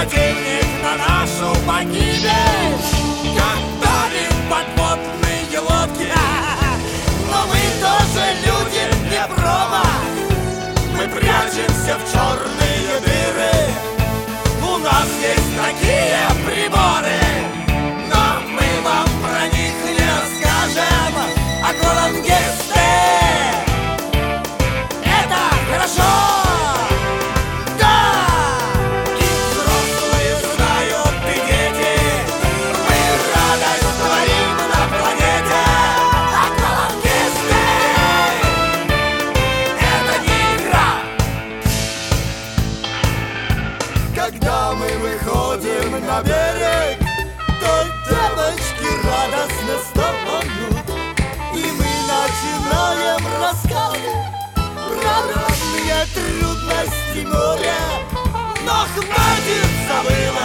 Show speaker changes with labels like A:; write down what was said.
A: противник на нашу погибель, как давит подводные лодки. Но мы тоже люди, не промо. Мы прячемся в черные дыры. У нас есть такие приборы, но мы вам про них не расскажем. Аквалангисты — это хорошо. Да! И взрослые знают, и дети. Мы радость творим на планете. Аквалангисты — это не игра. Когда мы выходим на берег, то девочки радостно встают, и мы начинаем рассказ про разные трудности моря. Но хватит, забыла